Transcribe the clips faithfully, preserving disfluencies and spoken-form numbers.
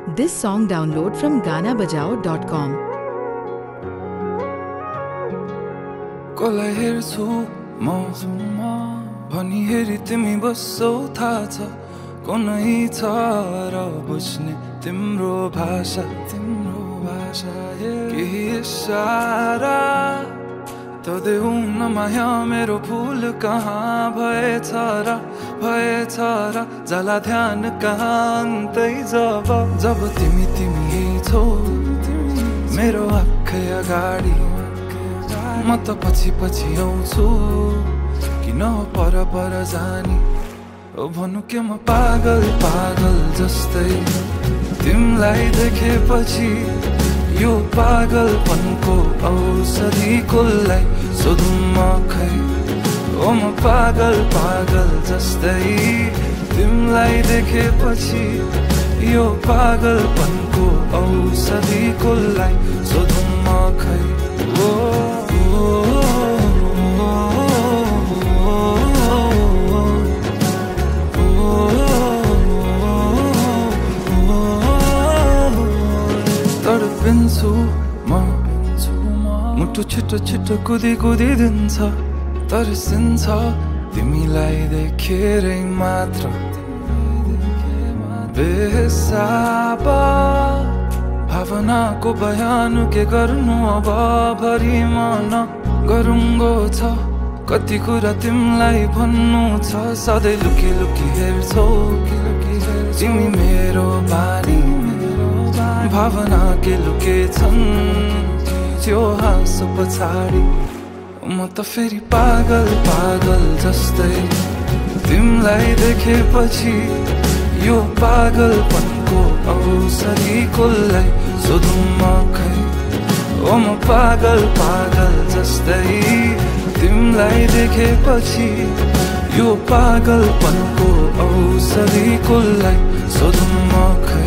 This song download from gana bajao dot com. कसलाई हेर्छु म भनी हेरी तिमी बस्छौ थाहा छ कुनै छ र बुझ्ने तिम्रो भाषा तिम्रो भाषा केही इशारा त देऊ न माया मेरो भुल कहाँ भएछ र भएछ र जाला ध्यान कहाँ अन्तै जब जब तिमी तिमी छौ मेरो आँखै अगाडि म त पछि पछि आउँछु किन पर पर जानी ओ भन्नु के म पागल पागल जस्तै तिमीलाई देखेपछि यो पागलपनको औषधि कसलाई सोधौँ म खै ओ म पागल पागल जस्तै तिमीलाई देखेपछि यो पागलपनको औषधि कसलाई सोधौँ म खै ओ तडपिन्छु म मुटु छिटो छिटो कुदी कुदी दिन्छ तर्सिन्छ तिमीलाई देखेरै मात्र बेहिसाब भावनाको बयान के गर्नु अब भरि मन गरुङ्गो छ कति कुरा तिमीलाई भन्नु छ सधैँ लुकी लुकी हेर्छौ तिमी मेरो बानी भावना के लुके छन् त्यो हाँसो पछाडि म त फेरि पागल पागल जस्तै तिमीलाई देखेपछि यो पागलपनको औषधि कसलाई सोधौँ म खै ओ म पागल पागल जस्तै तिमीलाई देखेपछि यो पागलपनको औषधि कसलाई सोधौँ म खै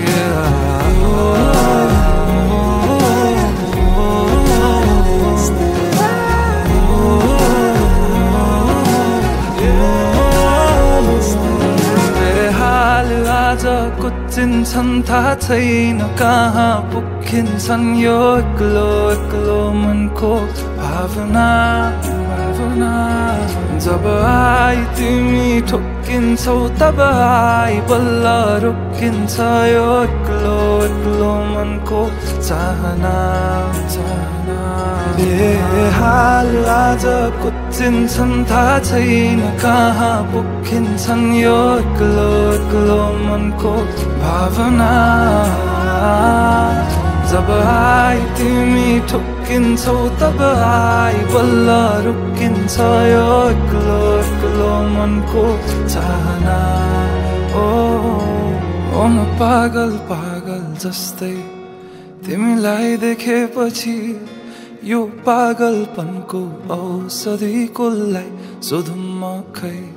आज कुचिन्छन् थाहा छैन कहाँ पुगिन्छन् यो एक्लो एक्लो मनको भावना भावना जब आई तिमी ठोकिन्छौ तब आई बल्ल रोकिन्छ यो एक्लो एक्लो मनको चाहना चाहना बेहाल आज कुचिन्छन् थाहा छैन कहाँ पुगिन्छन् यो एक्लो एक्लो मनको भावना जब आई तिमी ठोकिन्छौ तब आई बल्ल रोकिन्छ यो एक्लो एक्लो मनको चाहना ओ ओ म पागल पागल जस्तै तिमीलाई देखेपछि यो पागलपनको औषधि कसलाई सोधौँ म खै